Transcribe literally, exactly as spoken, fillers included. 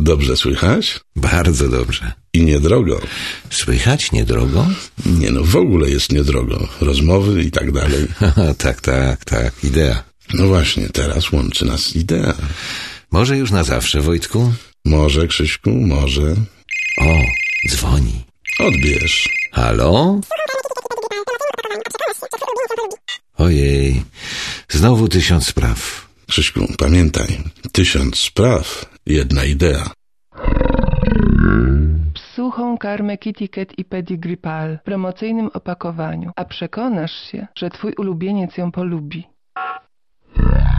Dobrze słychać? Bardzo dobrze. I niedrogo. Słychać niedrogo? Nie no, w ogóle jest niedrogo. Rozmowy i tak dalej. Tak, tak, tak, idea. No właśnie, teraz łączy nas idea. Może już na zawsze, Wojtku? Może, Krzyśku, może. O, dzwoni. Odbierz. Halo? Ojej, znowu tysiąc spraw. Krzyśku, pamiętaj, tysiąc spraw, jedna idea. Suchą karmę Kitty Cat i Pedigree Pal w promocyjnym opakowaniu, a przekonasz się, że twój ulubieniec ją polubi.